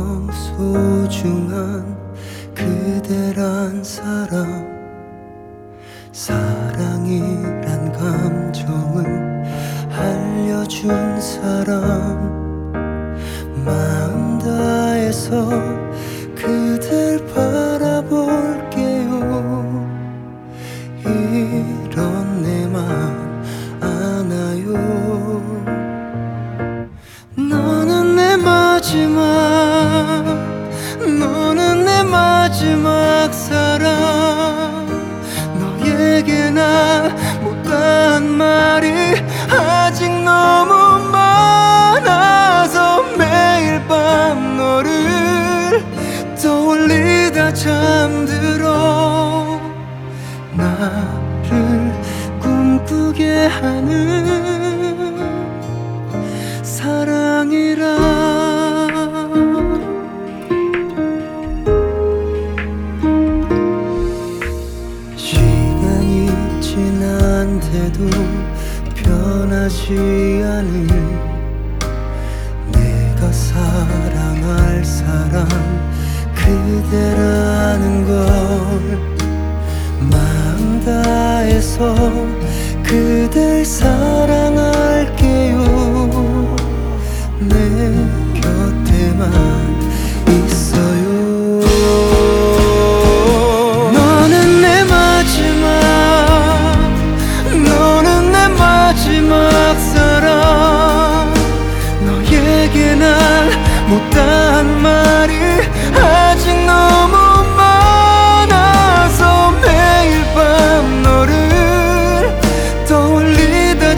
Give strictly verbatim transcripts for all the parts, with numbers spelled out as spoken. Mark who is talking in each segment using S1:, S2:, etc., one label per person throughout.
S1: 너무너무 소중한 그대란 사람, 사랑이란 감정을 알려준 사람, 마음 다해서 그댈 바라볼게요. 이런 내 맘 아나요? 너는 내 마지막, 너는 내 마지막 사랑. 너에게 나 못한 말이 아직 너무 많아서 매일 밤 너를 떠올리다 잠들어. 나를 꿈꾸게 하는 사랑이라. 시간이 지난데도 변하지 않은 내가 사랑할 사람 그대라는 걸 마음 다해서 그댈 사랑할게요. 내 곁에만 있어요. 너는 내 마지막, 너는 내 마지막 사랑. 너에게 난 못한 말이 아직 너무 많아서 매일 밤 너를 떠올리다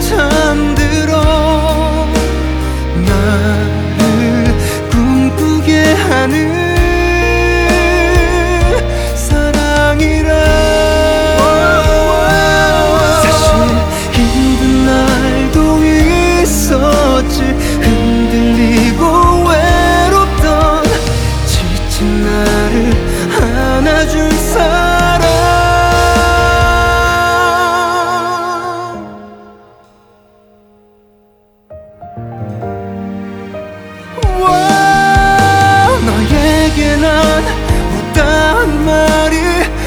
S1: 잠들어. 나를 꿈꾸게 하는 사랑이라. 사실 힘든 날도 있었지. 흔들리고 외롭던 지친 나를 안아준 사람. 너에게 난 못한 말이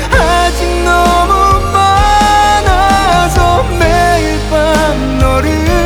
S1: 아직 너무 많아서 매일 밤 너를